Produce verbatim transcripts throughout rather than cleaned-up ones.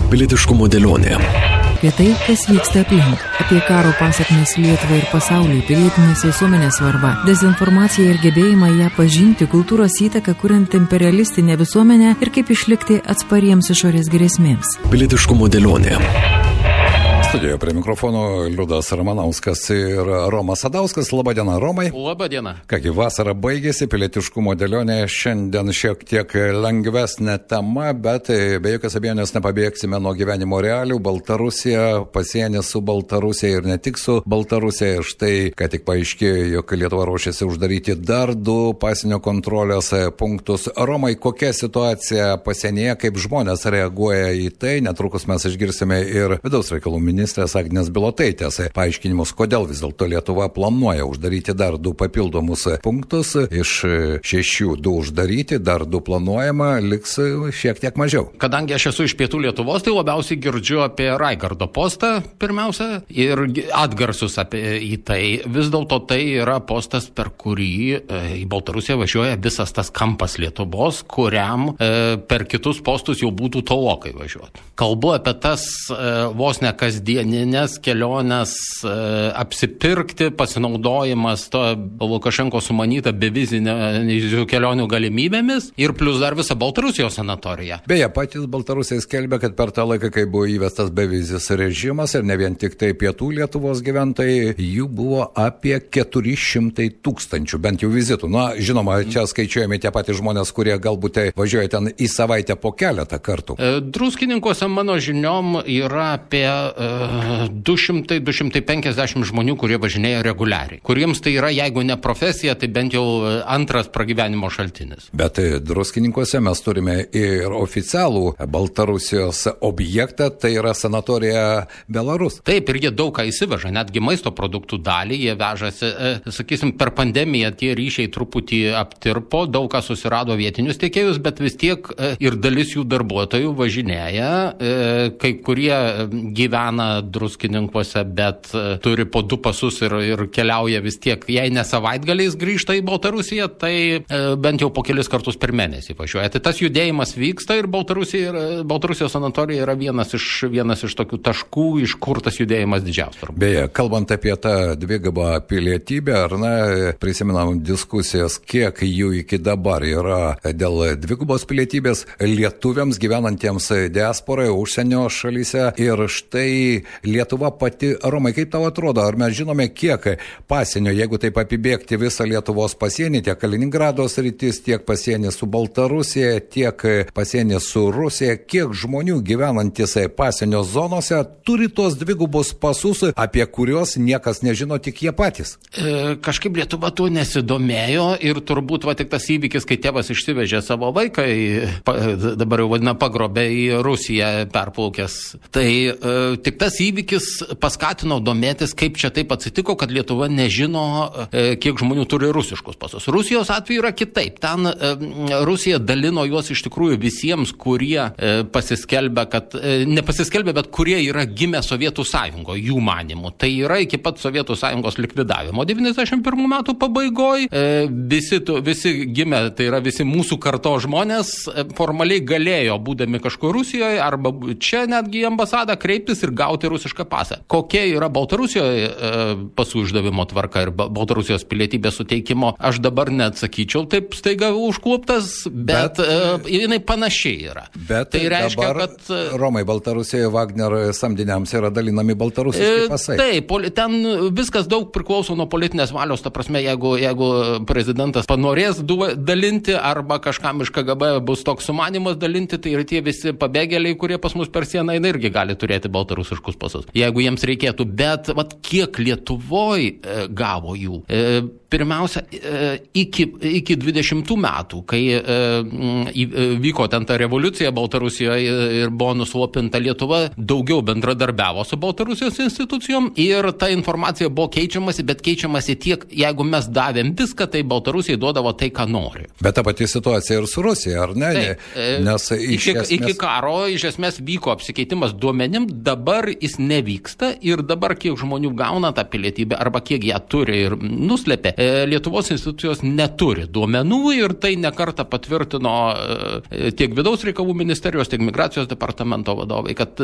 Pilietiškumo dėlionė. Apie tai, kas vyksta aplink, apie karo pasekmes Lietuvai ir pasauliui, pilietinės visuomenės svarbą, dezinformaciją ir gebėjimą ją pažinti, kultūros įtaką kuriant imperialistinę visuomenę ir kaip išlikti atspariems išorės grėsmėms. Pilietiškumo dėlionė. Studijoje prie mikrofono Liudas Ramanauskas ir Romas Sadauskas. Labadiena, Romai. Labadiena. Kągi, vasara baigėsi, pilietiškumo dėlionė šiandien šiek tiek lengvesnė tema, bet be jokios abejonės nepabėgsime nuo gyvenimo realių. Baltarusija, pasienis su Baltarusija ir ne tik su Baltarusija. Štai, ką tik paaiškėjo, jog Lietuva ruošiasi uždaryti dar du pasienio kontrolės punktus. Romai, kokia situacija pasienyje, kaip žmonės reaguoja į tai? Netrukus mes išgirsime ir vidaus reikalų ministrės Agnės Bilotaitės paaiškinimus, kodėl vis dėlto Lietuva planuoja uždaryti dar du papildomus punktus. Iš šešių du uždaryti, dar du planuojama, liks šiek tiek mažiau. Kadangi aš esu iš pietų Lietuvos, tai labiausiai girdžiu apie Raigardo postą pirmiausia ir atgarsus apie į tai. Vis dėlto tai yra postas, per kurį į Baltarusiją važiuoja visas tas kampas Lietuvos, kuriam per kitus postus jau būtų tolokai važiuoti. Kalbu apie tas vos ne kasdieninės kelionės, apsipirkti, pasinaudojimas to Lukašenko sumanyta bevizinių kelionių galimybėmis ir plus dar visą Baltarusijos sanatoriją. Beje, patys Baltarusiai skelbia, kad per tą laiką, kai buvo įvestas bevizis režimas ir ne vien tik tai pietų Lietuvos gyventojai, jų buvo apie keturi šimtai tūkstančių, bent jau vizitų. Na, žinoma, čia skaičiuojami tie patys žmonės, kurie galbūt važiuoja ten į savaitę po keletą kartų. Druskininkuose mano žiniom yra apie du šimtai - du šimtai penkiasdešimt žmonių, kurie važinėja reguliariai. Kuriems tai yra, jeigu ne profesija, tai bent jau antras pragyvenimo šaltinis. Bet Druskininkuose mes turime ir oficialų Baltarusijos objektą, tai yra sanatorija Belarus. Taip, ir jie daug ką įsiveža, netgi maisto produktų dalį jie vežasi. Sakysim, per pandemiją tie ryšiai truputį aptirpo, daug ką susirado vietinius tiekėjus, bet vis tiek ir dalis jų darbuotojų važinėja, kai kurie gyvena Druskininkuose, bet turi po du pasus ir, ir keliauja vis tiek. Jei ne savaitgaliais grįžta į Baltarusiją, tai e, bent jau po kelis kartus per mėnesį važiuoja. Tai tas judėjimas vyksta ir Baltarusija, ir Baltarusijos sanatorija yra vienas iš, vienas iš tokių taškų, iš kur tas judėjimas didžiausias. Beje, kalbant apie tą dvigubą pilietybę, ar ne, prisimenam diskusijas, kiek jų iki dabar yra dėl dvigubos pilietybės lietuviams gyvenantiems diasporoje, užsienio šalyse. Ir štai Lietuva pati, Romai, kaip tau atrodo, ar mes žinome, kiek pasienio, jeigu taip apibėgti visą Lietuvos pasienį, tiek Kaliningrado sritis, tiek pasienį su Baltarusija, tiek pasienį su Rusija, kiek žmonių gyvenantis pasienio zonose turi tos dvigubus pasus, apie kuriuos niekas nežino, tik jie patys? E, kažkaip Lietuva tuo nesidomėjo ir turbūt va tik tas įvykis, kai tėvas išsivežė savo vaiką, į, pa, dabar jau vadina pagrobę į Rusiją perplaukęs. Tai e, tik tas įvykis paskatino domėtis, kaip čia taip atsitiko, kad Lietuva nežino, e, kiek žmonių turi rusiškus pasus. Rusijos atveju yra kitaip. Ten e, Rusija dalino juos iš tikrųjų visiems, kurie e, pasiskelbė, kad e, nepasiskelbė, bet kurie yra gimę Sovietų sąjungoje, jų manimu. Tai yra iki pat Sovietų sąjungos likvidavimo. devyniasdešimt pirmų metų pabaigoje e, visi, visi gimę, tai yra visi mūsų karto žmonės, e, formaliai galėjo, būdami kažkur Rusijoje arba čia netgi į ambasadą kreiptis ir gauti rusišką pasą. Kokia yra Baltarusijoje e, pasų išdavimo tvarka ir Baltarusijos pilietybės suteikimo, aš dabar neatsakyčiau taip staiga užkluptas, bet, bet e, jinai panašiai yra. Bet tai reiškia, dabar, kad... Romai, Baltarusijoje Wagner samdiniams yra dalinami baltarusiški pasai. E, taip, ten viskas daug priklauso nuo politinės valios, ta prasme, jeigu, jeigu prezidentas panorės dalinti arba kažkam iš K G B bus toks sumanimas dalinti, tai ir tie visi pabėgėliai, kurie pas mus per sieną irgi gali turėti baltarusiškus pasus, jeigu jiems reikėtų. Bet vat, kiek Lietuvoj e, gavo jų? E, pirmiausia, e, iki, iki dvidešimtų metų, kai e, e, vyko ten ta revoliucija Baltarusijoje ir buvo nuslopinta, Lietuva daugiau bendradarbiavo su Baltarusijos institucijom ir ta informacija buvo keičiamasi, bet keičiamasi tiek, jeigu mes davėm viską, tai Baltarusijai duodavo tai, ką nori. Bet ta pati situacija ir su Rusija, ar ne? Taip, Nes iki, iš esmės... iki karo iš esmės vyko apsikeitimas duomenim, dabar jis nevyksta ir dabar kiek žmonių gauna tą pilietybę arba kiek ją turi ir nuslėpė, Lietuvos institucijos neturi duomenų ir tai nekartą patvirtino tiek vidaus reikalų ministerijos, tiek migracijos departamento vadovai, kad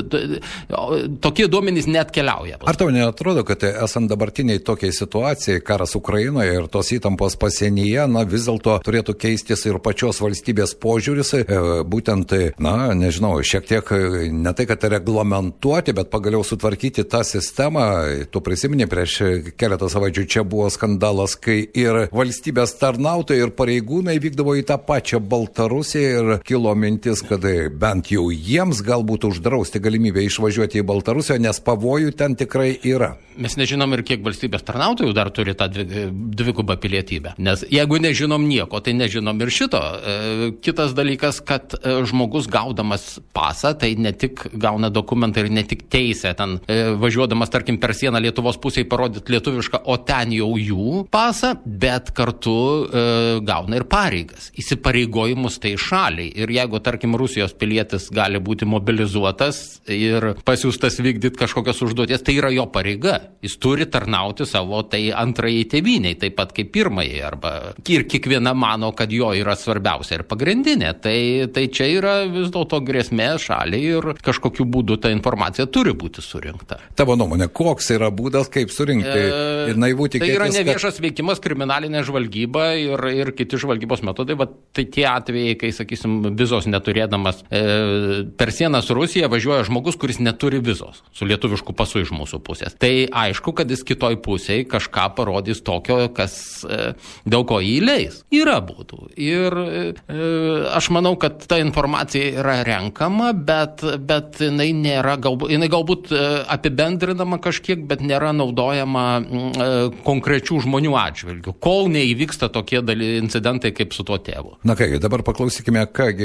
tokie duomenys net keliauja. Ar tau neatrodo, kad esant dabartiniai tokiai situacijai, karas Ukrainoje ir tos įtampos pasienyje, na vis dėlto turėtų keistis ir pačios valstybės požiūris, būtent, na, nežinau, šiek tiek ne tai, kad reglamentuoti, bet pagaliau sutvarkyti tą sistemą. Tu prisimeni, prieš keletą savaičių čia buvo skandalas, kai ir valstybės tarnautojai ir pareigūnai vykdavo į tą pačią Baltarusiją ir kilo mintis, kad bent jau jiems galbūt uždrausti galimybę išvažiuoti į Baltarusiją, nes pavojų ten tikrai yra. Mes nežinom ir kiek valstybės tarnautojų dar turi tą dvigubą pilietybę, nes jeigu nežinom nieko, tai nežinom ir šito. Kitas dalykas, kad žmogus gaudamas pasą, tai ne tik gauna dokumentą ir ne tik teisę ten važiuodamas, tarkim, per sieną Lietuvos pusėje parodyti lietuvišką, o ten jau jų pasą, bet kartu e, gauna ir pareigas, įsipareigojimus tai šaliai. Ir jeigu, tarkim, Rusijos pilietis gali būti mobilizuotas ir pasiųstas vykdyti kažkokios užduoties, tai yra jo pareiga. Jis turi tarnauti savo tai antrajai tėvynei, taip pat kaip pirmajai, arba ir kiekviena mano, kad jo yra svarbiausia ir pagrindinė. Tai, tai čia yra vis dėlto grėsmė šaliai ir kažkokiu būdu ta informacija turi būti surinkta. Tavo nuomonė, koks yra būdas, kaip surinkti? Ir naivu tikėtis, tai yra neviešas kad... veikimas, kriminalinė žvalgyba ir, ir kiti žvalgybos metodai. Va, tai tie atvejai, kai, sakysim, vizos neturėdamas e, per sieną su Rusija važiuoja žmogus, kuris neturi vizos su lietuvišku pasu iš mūsų pusės. Tai aišku, kad jis kitoj pusėje kažką parodys tokio, kas e, dėl ko jį leis. Yra būdų. Ir e, aš manau, kad ta informacija yra renkama, bet, bet jinai nėra, galbūt, jinai galbūt apibendrinama kažkiek, bet nėra naudojama e, konkrečių žmonių atžvilgių, kol neįvyksta tokie daly, incidentai kaip su tuo tėvu. Na kągi, dabar paklausykime, kągi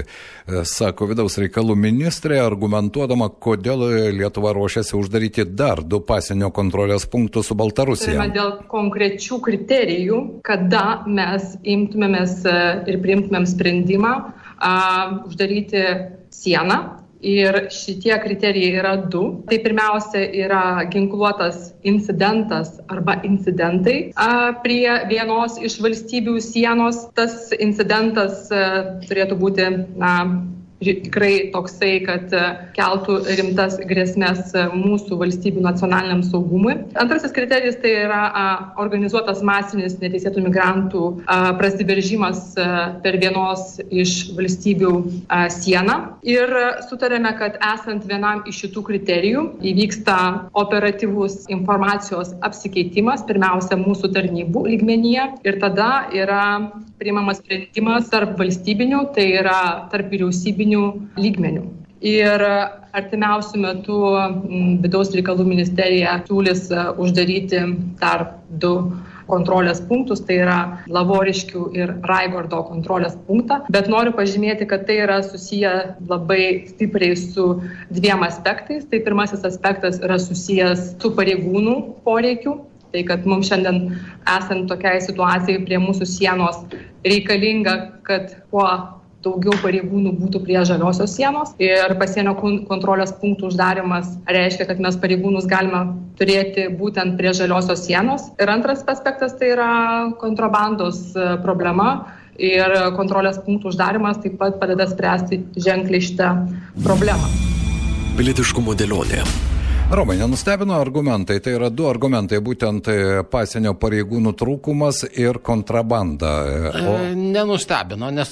sako vidaus reikalų ministrė, argumentuodama, kodėl Lietuva ruošiasi uždaryti dar du pasienio kontrolės punktus su Baltarusija. Turime dėl konkrečių kriterijų, kada mes imtumėmės ir priimtumėm sprendimą a, uždaryti sieną. Ir šitie kriterijai yra du. Tai pirmiausia yra ginkluotas incidentas arba incidentai a, prie vienos iš valstybių sienos. Tas incidentas a, turėtų būti na, tikrai toksai, kad keltų rimtas grėsmės mūsų valstybių nacionaliniam saugumui. Antrasis kriterijus tai yra a, organizuotas masinis neteisėtų migrantų a, prasiveržimas a, per vienos iš valstybių a, sieną. Ir sutarėme, kad esant vienam iš šitų kriterijų įvyksta operatyvus informacijos apsikeitimas, pirmiausia mūsų tarnybų lygmenyje, ir tada yra priimamas sprendimas tarp valstybinių, tai yra tarp vyriausybinių lygmenių. Ir artimiausių metų vidaus reikalų ministerija siūlys uždaryti dar du kontrolės punktus, tai yra Lavoriškių ir Raigardo kontrolės punktą. Bet noriu pažymėti, kad tai yra susiję labai stipriai su dviem aspektais. Tai pirmasis aspektas yra susijęs su pareigūnų poreikiu. Tai, kad mums šiandien esant tokiai situacijai prie mūsų sienos reikalinga, kad kuo daugiau pareigūnų būtų prie žaliosios sienos. Ir pasienio kontrolės punktų uždarimas reiškia, kad mes pareigūnus galime turėti būtent prie žaliosios sienos. Ir antras aspektas tai yra kontrabandos problema. Ir kontrolės punktų uždarimas taip pat padeda spręsti ženkliai šitą problemą. Pilietiškumo dėlionė. Romai, nenustebino argumentai, tai yra du argumentai, būtent pasienio pareigūnų trūkumas ir kontrabanda. O... Nenustebino, nes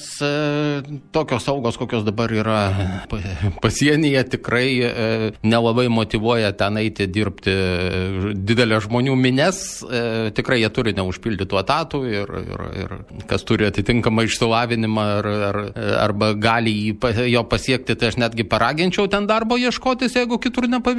tokios saugos, kokios dabar yra pasienyje, tikrai nelabai motyvuoja ten eiti dirbti didelę žmonių mines, tikrai jie turi neužpildytų etatų ir, ir, ir kas turi atitinkamą išsilavinimą ar, ar, arba gali jį, jo pasiekti, tai aš netgi paraginčiau ten darbo ieškotis, jeigu kitur nepavyksta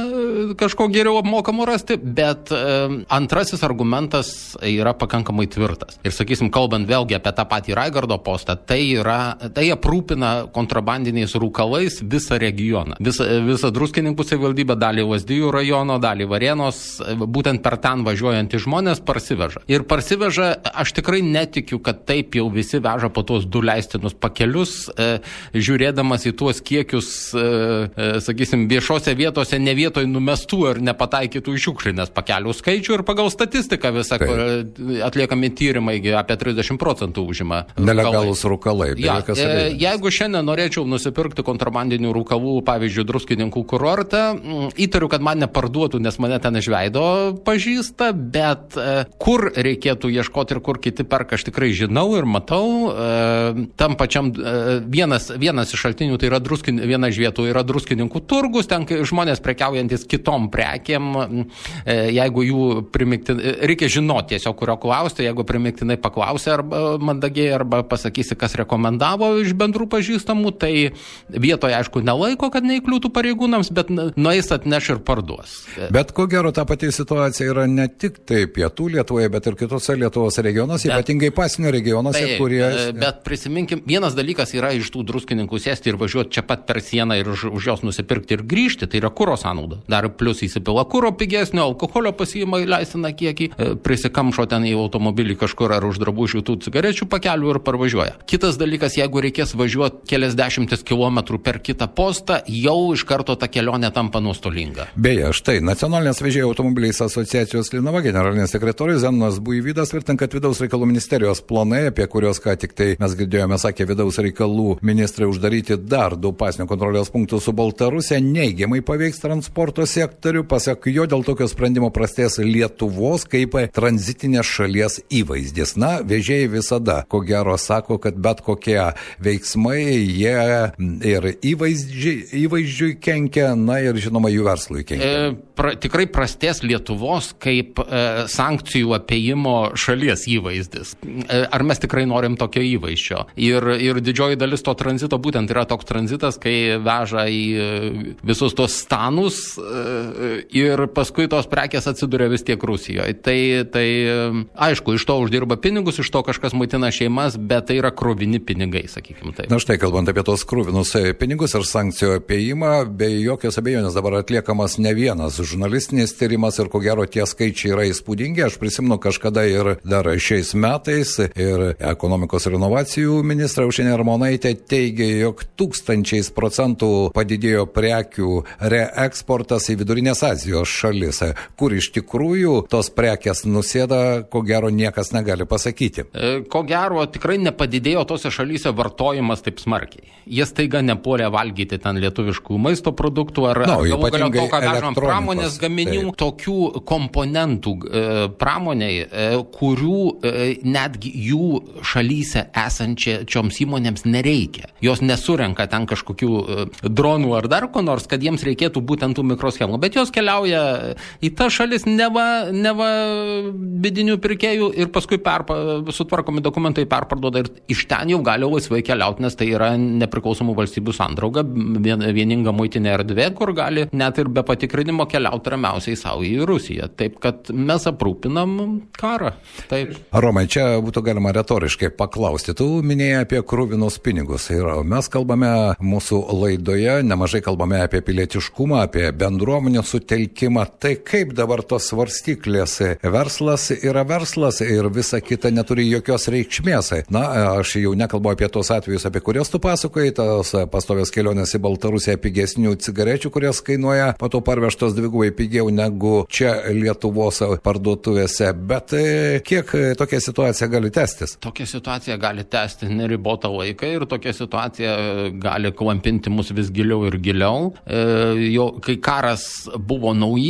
kažko geriau apmokamo rasti, bet antrasis argumentas yra pakankamai tvirtas. Ir sakysim, kalbant vėlgi apie tą patį Raigardo postą, tai yra, tai aprūpina kontrabandiniais rūkalais visą regioną. Visą, visą Druskininkų savivaldybę, dalį Lazdijų rajono, dalį Varėnos, būtent per ten važiuojantys žmonės parsiveža. Ir parsiveža, aš tikrai netikiu, kad taip jau visi veža po tuos du leistinus pakelius, e, žiūrėdamas į tuos kiekius, e, e, sakysim, viešose vietose ne vietoj numestų ar nepataikytų į šiukšlinės pakelių skaičių ir pagal statistiką visą, kur atliekami tyrimai apie trisdešimt procentų užima. Nelegalūs rūkalai. Ja, e, jeigu šiandien norėčiau nusipirkti kontrabandinių rūkalų, pavyzdžiui, Druskininkų kurortą, įtariu, kad man neparduotų, nes mane ten iš veido pažįsta, bet e, kur reikėtų ieškoti ir kur kiti perka, aš tikrai žinau ir matau. E, tam pačiam e, vienas, vienas iš šaltinių, tai yra Druskin, viena iš vietų yra Druskininkų turgus, ten žmonės prekiaujantis kitom prekėm, e, jeigu jų primiktinai, reikia žinoti tiesiog, kurio klausti, jeigu primiktinai paklausia arba mandagiai, arba pasakysi, kas rekomendavo iš bendrų pažįstamų, tai vietoje, aišku, nelaiko, kad neįkliūtų pareigūnams, bet nueis atneš ir parduos. Bet ko gero ta pati situacija yra ne tik tai pietų Lietuvoje, bet ir kitose Lietuvos regionuose, bet, ypatingai pasienio regionuose, tai, kurie... Bet prisiminkim, vienas dalykas yra iš tų Druskininkų sėsti ir važiuoti čia pat per sieną ir už, už jos nusipirkti ir grįžti, tai yra kuro sąnauda. Dar plus įsipila kuro pigesnio, alkoholio pasiima įleistina kiekį, prisikamšo ten į automobilį kažkur ar už drabužių tų cigarečių pakelių ir parvažiuoja. Kitas dalykas, jeigu reikės važiuoti keliasdešimtis kilometrų per kitą postą, jau iš karto ta kelionė tampa nuostolinga. Beje, štai Nacionalinės vežėjų automobiliais asociacijos Linava generalinis sekretorius Zenonas Buivydas tvirtina, kad vidaus reikalų ministerijos planai, apie kurios ką tik tai mes girdėjome, sakė vidaus reikalų ministrai uždaryti dar du pasienio kontrolės punktus su Baltarusija, neigiamai paveiks transporto sektorių. Pasak jo, dėl tokio sprendimo prastės Lietuvos kaip tranzitinės šalies įvaizdis. Na, vežėjai visada, ko gero, sako, kad bet kokie veiksmai jie ir įvaizdžiui, įvaizdžiui kenkia, na ir žinoma jų verslui kenkia. E, pra, tikrai prastės Lietuvos kaip e, sankcijų apėjimo šalies įvaizdis. E, ar mes tikrai norim tokio įvaizdžio? Ir, ir didžioji dalis to tranzito būtent yra toks tranzitas, kai veža į visus tos stanus e, ir paskui tos prekės atsiduria vis tiek Rusijoje. Tai, tai aišku, iš to uždirba pinigus, iš to kažkas maitina šeimas, bet tai yra kruvini pinigai, sakykime taip. Na štai, kalbant apie tos kruvinus pinigus ir sankcijų apėjimą, be jokios abejonės dabar atliekamas ne vienas žurnalistinis tyrimas ir ko gero tie skaičiai yra įspūdingi. Aš prisimenu kažkada ir dar šiais metais ir ekonomikos ir inovacijų ministra Aušrinė Armonaitė teigė, jog tūkstančiais procentų padidėjo prekių reeksportas į Vidurinės Azijos šalis, kur iš tikrųjų tos prekės nusėda, ko gero niekas negali pasakyti. Ko gero tikrai nepadidėjo tose šalyse vartojimas taip smarkiai. Jie staiga nepuolė valgyti ten lietuviškų maisto produktų ar no, galų galio to, ką vežam pramonės gaminių, taip. Tokių komponentų e, pramoniai, e, kurių e, netgi jų šalyse esančioms įmonėms nereikia. Jos nesurenka ten kažkokių e, dronų ar dar ko nors, kad jiems reikėtų būtent tų mikroschemų, bet jos keliauja į tą šalis neva, neva vidinių pirkėjų ir paskui perpa, sutvarkomi dokumentai perparduoda ir iš ten jau gali laisvai keliauti, nes tai yra nepriklausomų valstybių sandrauga, vien, vieninga muitinė erdvė, kur gali net ir be patikrinimo keliauti ramiausiai savo į Rusiją. Taip, kad mes aprūpinam karą. Taip. Romai, čia būtų galima retoriškai paklausti. Tu minėjai apie kruvinus pinigus. Ir mes kalbame mūsų laidoje, nemažai kalbame apie pilietiškumą, apie bendruomenių sutelkimą. Tai kaip dabar tos svarstyklės? Verslas yra verslas ir visa kita neturi jokios reikšmės. Na, aš jau nekalbu apie tos atvejus, apie kurios tu pasakoji, tos pastovios kelionės į Baltarusiją pigesnių cigarečių, kurios kainuoja po to parvežtos dvigubai pigiau negu čia Lietuvos parduotuvėse. Bet kiek tokia situacija gali tęstis? Tokia situacija gali tęsti neribotą laiką ir tokia situacija gali klampinti mus vis giliau ir giliau. E, jo, kai karas buvo naujiena,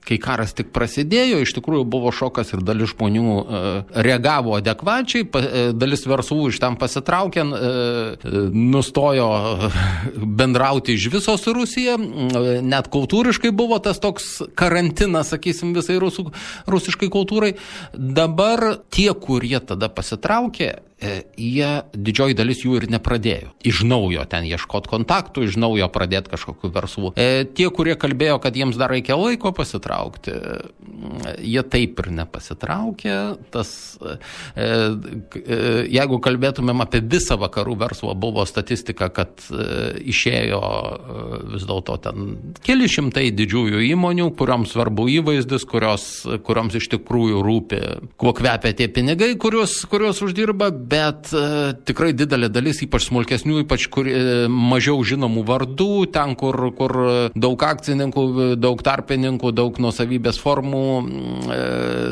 kai karas tik prasidėjo, iš tikrųjų buvo šokas ir dalis žmonių e, reagavo adekvačiai, pa, e, dalis verslų iš ten pasitraukė, e, nustojo bendrauti iš viso su Rusija, e, net kultūriškai buvo tas toks karantinas, sakysim, visai rusų, rusiškai kultūrai. Dabar tie, kurie tada pasitraukė, jie, didžioji dalis jų ir nepradėjo. Iš naujo ten ieškoti kontaktų, iš naujo pradėti kažkokių verslų. E, tie, kurie kalbėjo, kad jiems dar reikia laiko pasitraukti, jie taip ir nepasitraukė. Tas, e, e, jeigu kalbėtumėm apie visą vakarų verslą, buvo statistika, kad e, išėjo e, vis dėlto ten keli šimtai didžiųjų įmonių, kurioms svarbu įvaizdis, kurios, kurioms iš tikrųjų rūpi, kuo kvepia tie pinigai, kuriuos, kuriuos uždirba, bet e, tikrai didelė dalis, ypač smulkesnių, ypač kur, e, mažiau žinomų vardų, ten, kur, kur daug akcininkų, daug tarpininkų, daug nuosavybės formų, e,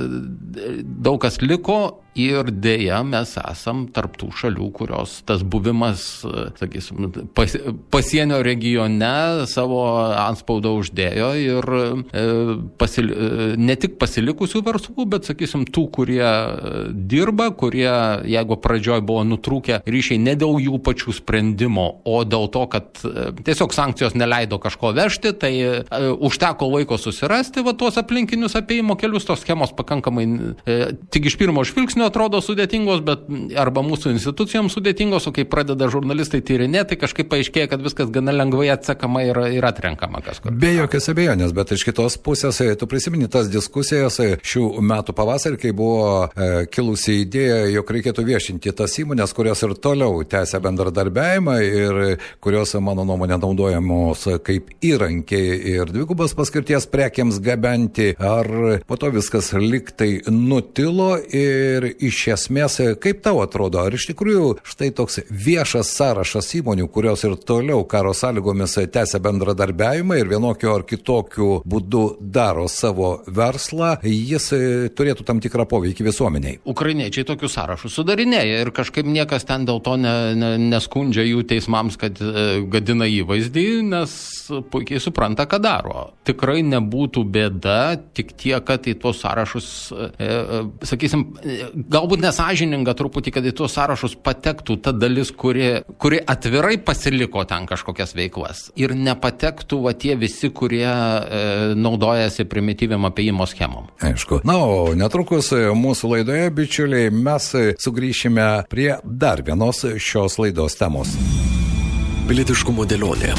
daug kas liko. Ir dėja, mes esam tarptų šalių, kurios tas buvimas, sakysim, pas, pasienio regione savo antspaudą uždėjo ir e, pasil, ne tik pasilikusių verslų, bet, sakysim, tų, kurie dirba, kurie, jeigu pradžioj buvo nutrūkę ryšiai ne dėl jų pačių sprendimo, o dėl to, kad e, tiesiog sankcijos neleido kažko vežti, tai e, užteko laiko susirasti va tuos aplinkinius apėjimo kelius, tos schemos pakankamai e, tik iš pirmo žvilgsnio atrodo sudėtingos, bet arba mūsų institucijoms sudėtingos, o kai pradeda žurnalistai tyrinėti, tai kažkaip paaiškėja, kad viskas gana lengvai atsekama ir, ir atrenkama kažkur. Be jokios abejonės, bet iš kitos pusės, tu prisimeni tas diskusijas šių metų pavasarį, kai buvo e, kilusi idėja, jog reikėtų viešinti tas įmonės, kurios ir toliau tęsia bendradarbiavimą ir kurios, mano nuomonė, naudojamos kaip įrankiai ir dvigubos paskirties prekiams gabenti, ar po to viskas liktai nutilo ir iš esmės, kaip tau atrodo, ar iš tikrųjų štai toks viešas sąrašas įmonių, kurios ir toliau karo sąlygomis tęsia bendradarbiavimą ir vienokiu ar kitokiu būdu daro savo verslą, jis turėtų tam tikrą poveikį visuomeniai? Ukrainiečiai tokius sąrašus sudarinėja ir kažkaip niekas ten dėl to ne, ne, neskundžia jų teismams, kad e, gadina įvaizdį, nes puikiai supranta, ką daro. Tikrai nebūtų bėda, tik tiek, kad į tuos sąrašus, e, e, sakysim, galbūt nesąžininga truputį, kad į tuos sąrašus patektų ta dalis, kuri, kuri atvirai pasiliko ten kažkokias veiklas. Ir nepatektų va tie visi, kurie e, naudojasi primityviam apėjimo schemom. Aišku. Na, o netrukus mūsų laidoje, bičiuliai, mes sugrįšime prie dar vienos šios laidos temos. Pilietiškumo dėlionė.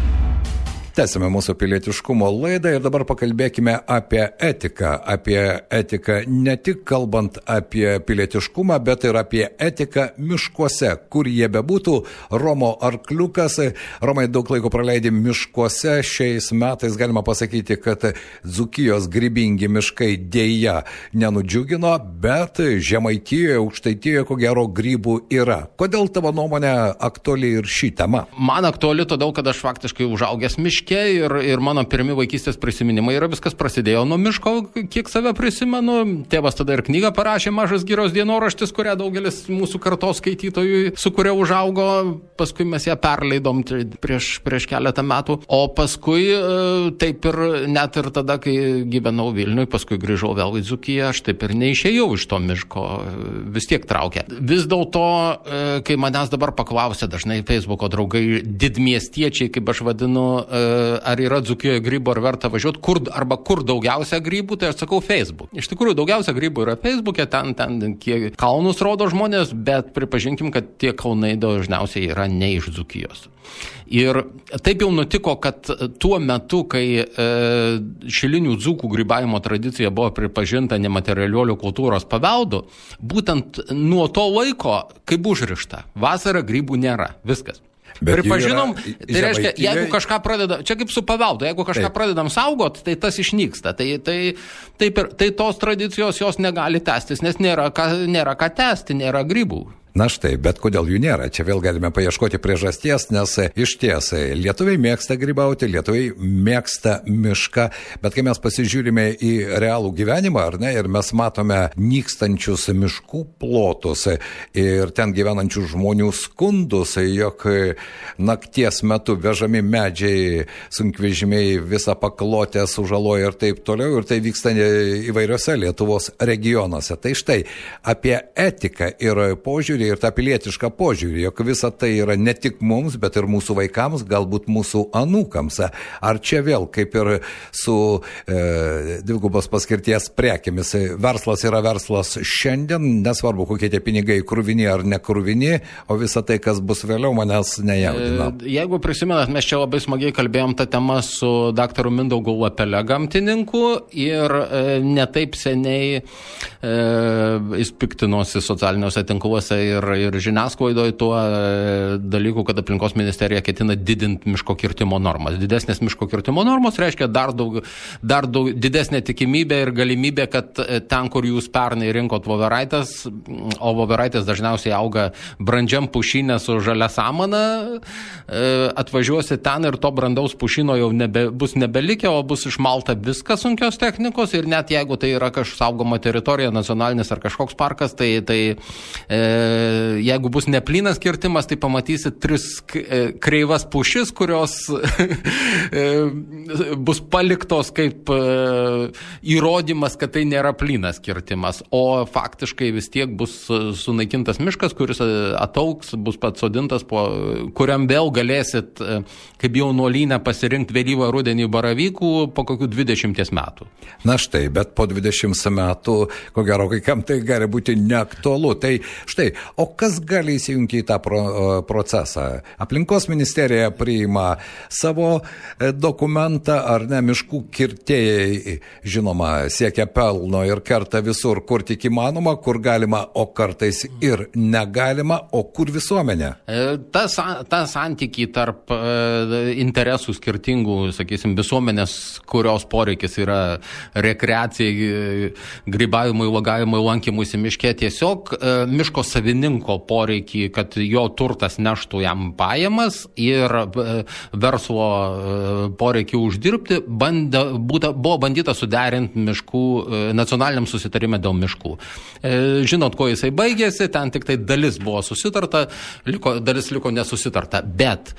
Tęsime mūsų pilietiškumo laidą ir dabar pakalbėkime apie etiką. Apie etiką ne tik kalbant apie pilietiškumą, bet ir apie etiką miškuose, kur jie bebūtų. Romo Arkliukas. Romai, daug laiko praleidė miškuose. Šiais metais galima pasakyti, kad Dzūkijos grybingi miškai dėja nenudžiugino, bet Žemaitijoje, Aukštaitijoje, ko gero, grybų yra. Kodėl tavo nuomonė aktuali ir ši tema? Man aktuali todėl, kad aš faktiškai užaugęs miške. Ir, ir mano pirmi vaikystės prisiminimai yra viskas prasidėjo nuo miško, kiek save prisimenu. Tėvas tada ir knygą parašė, Mažas girios dienoraštis, kurią daugelis mūsų kartos skaitytojų, su kuria užaugo. Paskui mes ją perleidom prieš, prieš keletą metų. O paskui taip ir net ir tada, kai gyvenau Vilniui, paskui grįžau vėl į Dzūkiją, aš taip ir neišėjau iš to miško, vis tiek traukė. Vis dėlto, kai manęs dabar paklausė dažnai Facebooko draugai, didmiestiečiai, kaip aš vadinu, ar yra Dzūkijoje grybų, ar verta važiuoti, kur, arba kur daugiausia grybų, tai aš sakau Facebook. Iš tikrųjų, daugiausia grybų yra Facebook'e, ten, ten kiek kalnus rodo žmonės, bet pripažinkim, kad tie kalnai dažniausiai yra ne iš Dzūkijos. Ir taip jau nutiko, kad tuo metu, kai e, šilinių dzūkų grybavimo tradicija buvo pripažinta nematerialiuolių kultūros paveldu, būtent nuo to laiko, kaip užrišta, vasarą grybų nėra, viskas. Bet pripažinom, tai reiškia, jeigu kažką pradeda, čia kaip su paveldu, jeigu kažką taip. Pradedam saugot, tai tas išnyksta. Tai, tai, tai, per, tai tos tradicijos jos negali tęstis, nes nėra ką, nėra ką tęsti, nėra grybų. Na štai, bet kodėl jų nėra? Čia vėl galime paieškoti priežasties, nes iš ties lietuviai mėgsta grybauti, lietuviai mėgsta mišką, bet kai mes pasižiūrime į realų gyvenimą, ar ne, ir mes matome nykstančius miškų plotus ir ten gyvenančių žmonių skundus, jog nakties metu vežami medžiai, sunkvežimiai visą paklotę sužaloja ir taip toliau, ir tai vyksta įvairiose Lietuvos regionuose. Tai štai, apie etiką ir požiūrį ir tą pilietišką požiūrį, jog visa tai yra ne tik mums, bet ir mūsų vaikams, galbūt mūsų anūkams. Ar čia vėl, kaip ir su e, dvigubos paskirties prekėmis, verslas yra verslas šiandien, nesvarbu, kokie tie pinigai kruvini ar nekruvini, o visa tai, kas bus vėliau, manęs nejaudina. Jeigu prisimenat, mes čia labai smagiai kalbėjom tą temą su daktaru Mindaugu Lapele, gamtininku, ir e, netaip seniai e, jis piktinosi socialiniuose tinkluose ir, ir žiniasklaidoje tuo dalyku, kad aplinkos ministerija ketina didinti miško kirtimo normas. Didesnės miško kirtimo normos reiškia dar daug, dar daug didesnė tikimybė ir galimybė, kad ten, kur jūs pernai rinkot voveraitės, o voveraitės dažniausiai auga brandžiam pušynė su žalia samana, atvažiuosi ten ir to brandaus pušyno jau nebe, bus nebelikę, o bus išmalta viskas sunkios technikos, ir net jeigu tai yra kažkokia saugoma teritorija, nacionalinis ar kažkoks parkas, tai, tai e, jeigu bus neplynas kirtimas, tai pamatysit tris kreivas pušis, kurios bus paliktos kaip įrodymas, kad tai nėra plynas kirtimas. O faktiškai vis tiek bus sunaikintas miškas, kuris ataugs, bus atsodintas, po kuriam vėl galėsit, kaip jaunuolyne, pasirinkti vėlyvą rudenį baravykų po kokių dvidešimties metų. Na štai, bet po dvidešimt metų, ko gero, kai kam tai gali būti neaktualu. Tai štai, o kas gali įsijungti į tą pro, procesą? Aplinkos ministerija priima savo dokumentą, ar ne, miškų kirtėjai, žinoma, siekia pelno ir kerta visur, kur tik įmanoma, kur galima, o kartais ir negalima, o kur visuomenė? Ta, ta santykiai tarp interesų skirtingų, sakysim, visuomenės, kurios poreikis yra rekreacijai, grybavimui, uogavimui, lankymuisi miške, tiesiog miško savininko poreikį, kad jo turtas neštų jam pajamas, ir verslo poreikį uždirbti, banda, būta, buvo bandyta suderinti miškų, nacionaliniam susitarime dėl miškų. Žinot, ko jisai baigėsi, ten tik tai dalis buvo susitarta, liko, dalis liko nesusitarta, bet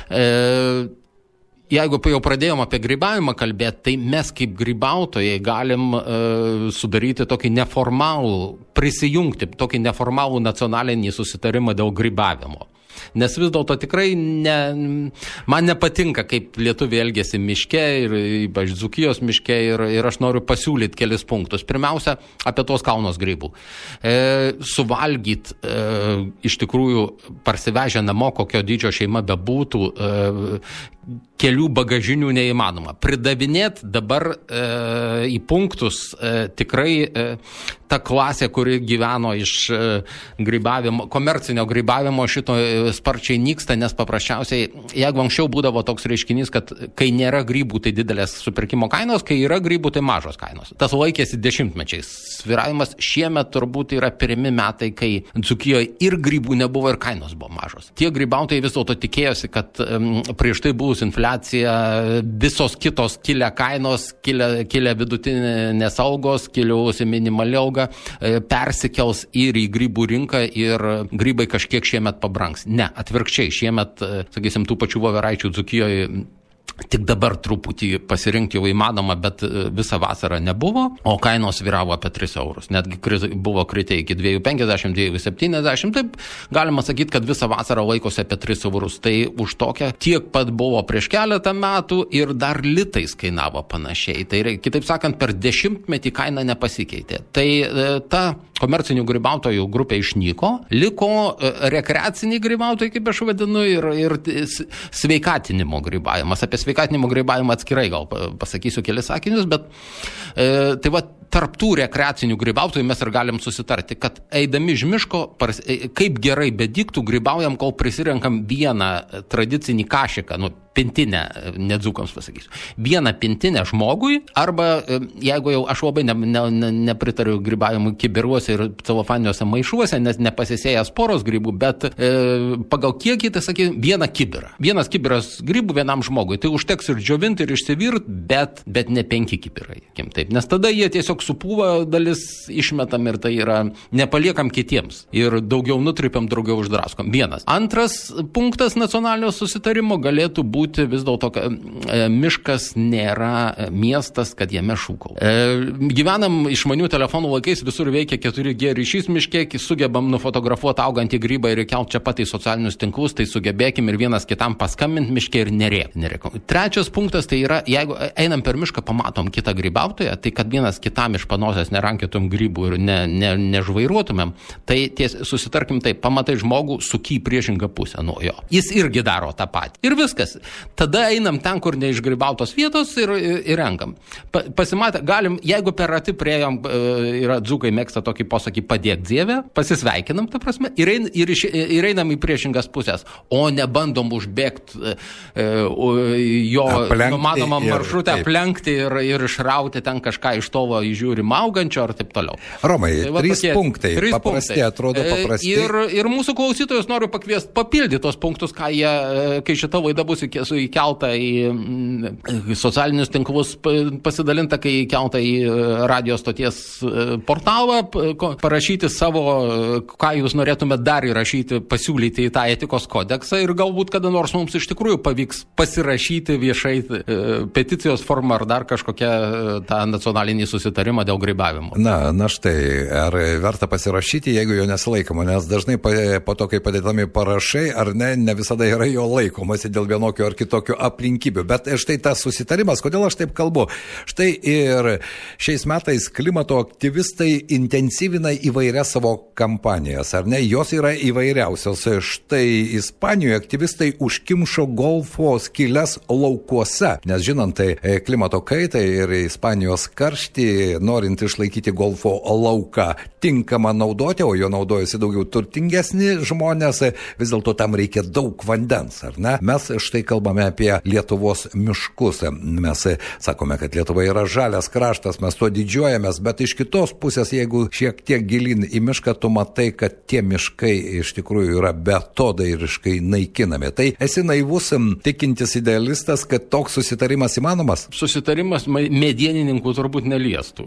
e, jeigu jau pradėjom apie grybavimą kalbėti, tai mes kaip grybautojai galim e, sudaryti tokį neformalų, prisijungti tokį neformalų nacionalinį susitarimą dėl grybavimo. Nes vis dėlto tikrai ne, man nepatinka, kaip lietuviai elgėsi miške, ir ypač Dzūkijos miške, ir, ir aš noriu pasiūlyti kelis punktus. Pirmiausia, apie tos Kaunos grybų. E, suvalgyti e, iš tikrųjų parsivežę namo, kokio dydžio šeima bebūtų, e, kelių bagažinių neįmanoma. Pridavinėti dabar e, į punktus e, tikrai e, ta klasė, kuri gyveno iš e, grybavimo, komercinio grybavimo, šito e, sparčiai nyksta, nes paprasčiausiai, jeigu anksčiau būdavo toks reiškinys, kad kai nėra grybų, tai didelės supirkimo kainos, kai yra grybų, tai mažos kainos. Tas laikėsi dešimtmečiais. Sviravimas šiemet turbūt yra pirmi metai, kai Dzūkijoje ir grybų nebuvo, ir kainos buvo mažos. Tie grybautojai vis dėlto tikėjosi, kad um, prieš tai buvus infliacija, visos kitos kilę kainos, kilę, kilę vidutinės algos, kiliausi minimali alga, persikels ir į grybų rinką, ir grybai kažkiek šiemet pabrangs. Ne, atvirkščiai, šiemet, sakysim, tų pačių voveraičių Dzūkijoje tik dabar truputį pasirinkti jau įmanoma, bet visą vasarą nebuvo, o kainos vyravo apie tris eurus. Netgi kriz, buvo kritę iki dviejų penkiasdešimt, dviejų septyniasdešimt, taip galima sakyti, kad visą vasarą laikosi apie tris eurus. Tai už tokią tiek pat buvo prieš keletą metų, ir dar litais kainavo panašiai. Tai kitaip sakant, per dešimtmetį kaina nepasikeitė. Tai ta komercinių grybautojų grupė išnyko, liko rekreaciniai grybautojai, kaip aš vadinu, ir, ir sveikatinimo grybavimas. Apie sveikatinimo grybavimą atskirai gal pasakysiu kelis sakinius, bet e, tai va, tarptų rekreacinių grybautojų mes ir galim susitarti, kad eidami iš miško, kaip gerai bediktų, grybaujam, kol prisirenkam vieną tradicinį kašiką, nu, pintinę, ne dzūkams pasakysiu, vieną pintinę žmogui, arba jeigu jau aš labai ne, ne, ne, nepritariu grybavimui kibiruose ir celofaniniuose maišuose, nes nepasisėjęs poros grybų, bet e, pagal kiekį, tai sakė, vieną kibirą. Vienas kibiras grybų vienam žmogui. Tai užteks ir džiovinti, ir išsivirt, bet, bet ne penki kibirai. Taip. Nes tada jie tiesiog supūva, dalis išmetam ir tai yra nepaliekam kitiems. Ir daugiau nutrypiam, daugiau uždraskom. Vienas. Antras punktas nacionalinio susitarimo galėtų būti vis dėlto, e, miškas nėra miestas, kad jame šūkau. E, gyvenam išmanių telefonų laikais, visur veikia keturi G ryšys miške, sugebam nufotografuoti augantį grybą ir įkelt čia pat į socialinius tinklus, tai sugebėkim ir vienas kitam paskambinti miške ir nerėk. nerėk. Trečias punktas tai yra, jeigu einam per mišką, pamatom kitą grybautoją, tai kad vienas kitam iš panosės nerankėtum grybų ir ne, ne, nežvairuotumėm, tai ties, susitarkim taip, pamatai žmogų, suky priešingą pusę nuo jo. Jis irgi daro tą patį. Ir viskas. Tada einam ten, kur neišgrybautos vietos ir, ir, ir renkam. Pa, pasimatę, galim, jeigu per arti priejom, yra dzūkai mėgsta tokį posakį padėk Dievę, pasisveikinam, ta prasme, ir, ein, ir, iš, ir einam į priešingas pusės, o ne bandom užbėgti e, jo numanomą maršrutę, aplenkti ir, ir išrauti ten kažką iš tolo įžiūrim augančio ar taip toliau. Romai, tai va, trys tokie, punktai, trys paprasti, punktai. atrodo paprasti. Ir, ir mūsų klausytojus noriu pakviesti papildyti tos punktus, ką jie, kai šita laida bus įkelta į socialinius tinklus, pasidalinta, kai įkelta į radio stoties portalą, parašyti savo, ką jūs norėtumėte dar įrašyti, pasiūlyti į tą etikos kodeksą ir galbūt kada nors mums iš tikrųjų pavyks pasirašyti viešai peticijos formą ar dar kažkokią tą nacionalinį susitarimą dėl grybavimo. Na, na štai, ar verta pasirašyti, jeigu jo nesilaikoma, nes dažnai po to, kai padėtami parašai, ar ne, ne visada yra jo laikomasi dėl vienokio ar kitokių aplinkybių. Bet štai tas susitarimas, kodėl aš taip kalbu? Štai ir šiais metais klimato aktyvistai intensyvina įvairias savo kampanijas, ar ne? Jos yra įvairiausios. Štai Ispanijoje aktyvistai užkimšo golfo skyles laukuose, nes žinant tai klimato kaitą ir Ispanijos karštį, norint išlaikyti golfo lauką tinkamą naudoti, o jo naudojasi daugiau turtingesni žmonės, vis dėlto tam reikia daug vandens, ar ne? Mes štai kalbame apie Lietuvos miškus. Mes sakome, kad Lietuva yra žalias kraštas, mes tuo didžiuojamės, bet iš kitos pusės, jeigu šiek tiek gilin į mišką, tu matai, kad tie miškai iš tikrųjų yra beatodairiškai naikinami. Tai esi naivus, tikintis idealistas, kad toks susitarimas įmanomas? Susitarimas medienininkų turbūt neliestų.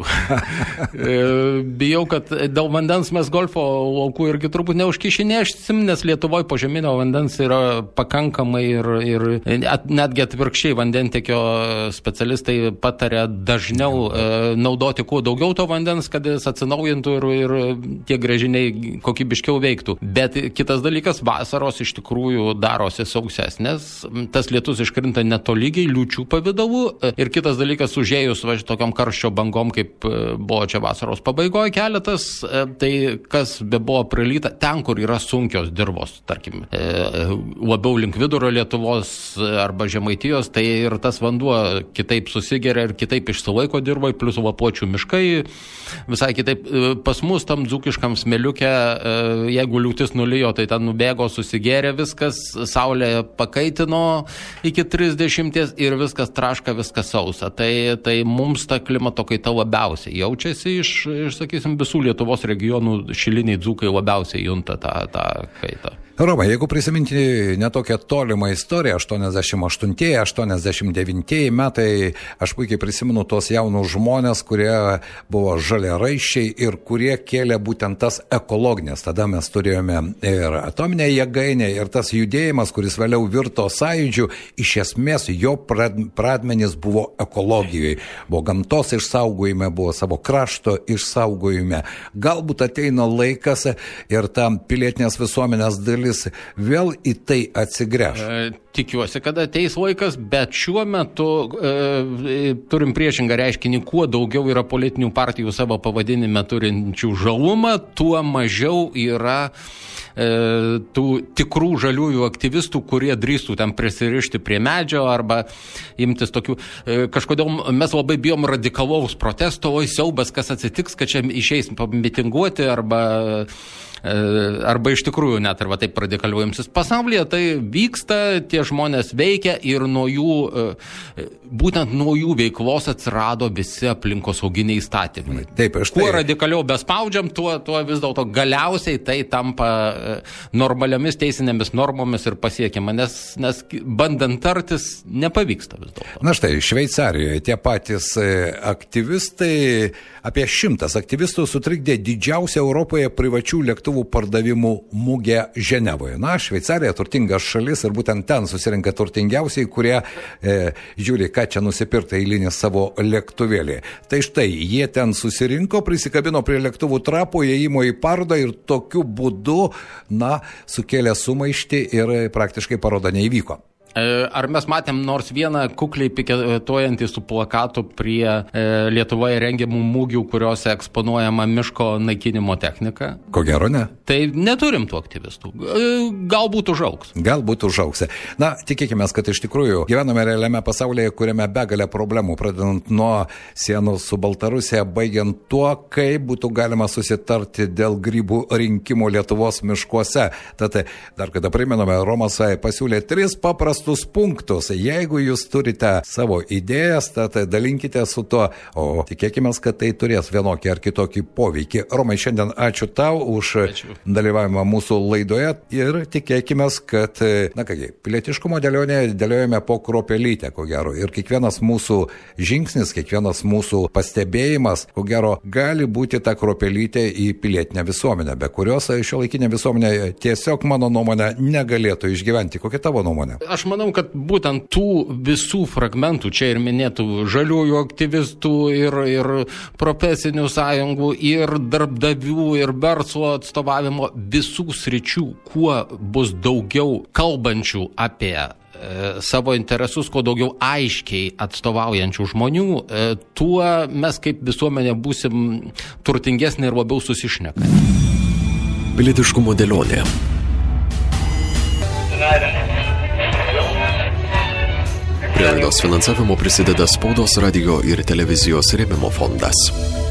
Bijau, kad dėl vandens mes golfo laukų irgi turbūt neužkišinėšsim, nes Lietuvoje požeminio vandens yra pakankamai ir, ir netgi atvirkščiai vandentiekio specialistai pataria dažniau e, naudoti kuo daugiau to vandens, kad jis atsinaujintų ir, ir tie gręžiniai kokybiškiau veiktų. Bet kitas dalykas, vasaros iš tikrųjų darosi sausesnės, tas lietus iškrinta netolygiai, liūčių pavidalu ir kitas dalykas, užėjus va, tokiam karščio bangom, kaip buvo čia vasaros pabaigoje keletas, tai kas be buvo prilyta, ten, kur yra sunkios dirvos, tarkim, labiau link vidurio Lietuvos arba Žemaitijos, tai ir tas vanduo kitaip susigeria ir kitaip išsilaiko dirvai, plus Lapuočių miškai, visai kitaip. Pas mus tam dzūkiškam smėliuke, jeigu liūtis nulijo, tai ten nubėgo, susigerė viskas, saulė pakaitino iki trisdešimties ir viskas traška, viskas sausa. Tai, tai mums ta klimato kaita labiausiai jaučiasi iš, iš sakysim, visų Lietuvos regionų šiliniai dzūkai labiausiai junta tą, tą kaitą. Roma, jeigu prisiminti netokią tolimą istoriją, aštuoniasdešimt aštuntieji, aštuoniasdešimt devintieji metai, aš puikiai prisimenu tos jaunus žmonės, kurie buvo žaliaraiščiai ir kurie kėlė būtent tas ekologinės. Tada mes turėjome ir atominę jėgainę, ir tas judėjimas, kuris vėliau virto sąjūdžiu, iš esmės jo pradmenys buvo ekologijoje. Buvo gamtos išsaugojime, buvo savo krašto išsaugojime. Galbūt ateina laikas ir tam pilietinės visuomenės dalis šalis vėl į tai atsigręš? E, tikiuosi, kad ateis laikas, bet šiuo metu e, turim priešingą reiškinį, kuo daugiau yra politinių partijų savo pavadinime turinčių žalumą, tuo mažiau yra e, tų tikrų žaliųjų aktyvistų, kurie drįstų ten prisirišti prie medžio arba imtis tokių. E, kažkodėl mes labai bijom radikalaus protesto, oi siaubas, kas atsitiks, kad čia išeis mitinguoti arba arba iš tikrųjų net arba taip radikaliuojamsis pasaulyje, tai vyksta, tie žmonės veikia ir nuo jų, būtent nuo jų veiklos atsirado visi aplinkosauginiai įstatymai. Taip, aš tai... Kuo radikaliau bespaudžiam, tuo, tuo vis dėlto galiausiai tai tampa normaliomis teisinėmis normomis ir pasiekiama, nes, nes bandant tartis nepavyksta vis dėlto. Na štai, Šveicarijoje tie patys aktyvistai, apie šimtas aktyvistų sutrikdė didžiausią Europoje privačių lėktuvų pardavimų mugę Ženevoje. Na, Šveicarija turtingas šalis ir būtent ten susirinka turtingiausiai, kurie e, žiūri, ką čia nusipirkti eilinį savo lėktuvėlį. Tai štai, jie ten susirinko, prisikabino prie lėktuvų trapo, įėjimo į parodą ir tokiu būdu, na, sukėlė sumaištį ir praktiškai paroda neįvyko. Ar mes matėm nors vieną kukliai piketuojantį su plakatu prie e, Lietuvoje rengiamų mūgių, kuriuose eksponuojama miško naikinimo technika? Ko gero ne. Tai neturim tų aktyvistų. Galbūt užaugs. Galbūt užaugs. Na, tikėkime, kad iš tikrųjų gyvename realiame pasaulyje, kuriame begalė problemų, pradedant nuo sienų su Baltarusija, baigiant tuo, kaip būtų galima susitarti dėl grybų rinkimų Lietuvos miškuose. Tad dar kada priminome, Romas pasiūlė tris paprastus punktus. Jeigu jūs turite savo idėjas, tad dalinkite su tuo, o tikėkime, kad tai turės vienokį ar kitokį poveikį. Romai, šiandien ačiū tau už ačiū. dalyvavimą mūsų laidoje ir tikėkime, kad, na kągi, pilietiškumo dėlionėje dėliojame po kruopelytę, ko gero. Ir kiekvienas mūsų žingsnis, kiekvienas mūsų pastebėjimas, ko gero, gali būti ta kruopelytė į pilietinę visuomenę, be kurios šiuolaikinė visuomenė tiesiog, mano nuomonė, negalėtų išgyventi. Kokia tavo nuomonė? Aš manau, kad būtent tų visų fragmentų, čia ir minėtų žaliųjų aktyvistų ir, ir profesinių sąjungų, ir darbdavių, ir verslo atstovavimo, visų sričių, kuo bus daugiau kalbančių apie e, savo interesus, kuo daugiau aiškiai atstovaujančių žmonių, e, tuo mes kaip visuomenė būsim turtingesnė ir labiau susišneka. Pilietiškumo dėlionė. Prie laidos finansavimo prisideda Spaudos, radio ir televizijos rėmimo fondas.